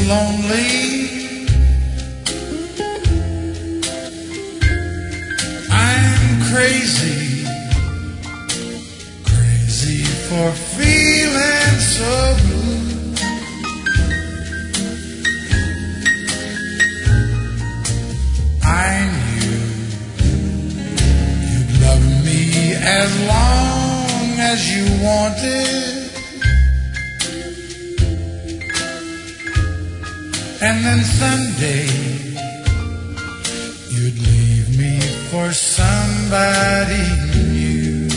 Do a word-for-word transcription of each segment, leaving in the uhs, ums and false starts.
lonely. I'm crazy, crazy for feeling so blue. I knew you'd love me as long as you wanted. And then someday you'd leave me for somebody new.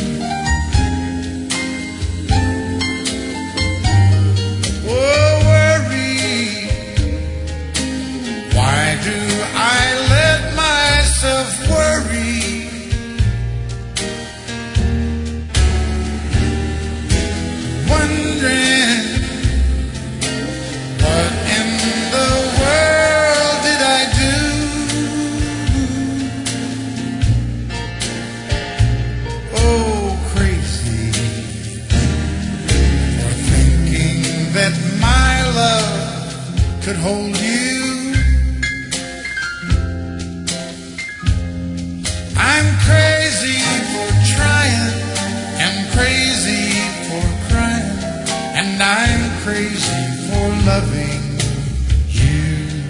Oh, worry, why do I let myself worry? Wondering what in the world did I do? Oh, crazy for thinking that my love could hold you. I'm crazy for trying, and crazy for crying, and I'm crazy for loving you.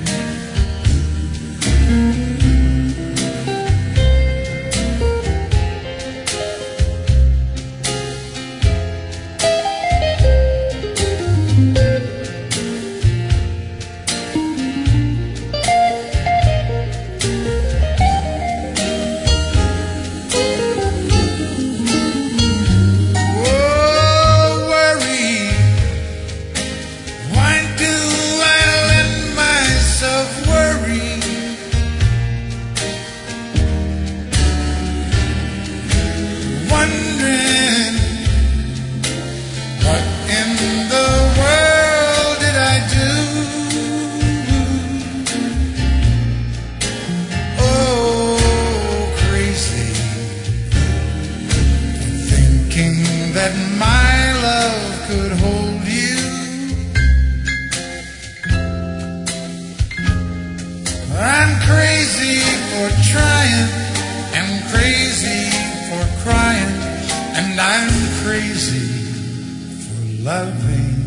Oh, worry, why do I let myself worry? Wondering what in the world did I do? Oh, crazy thinking that my love could hold you. I'm crazy for trying, and crazy for crying, and I'm crazy for loving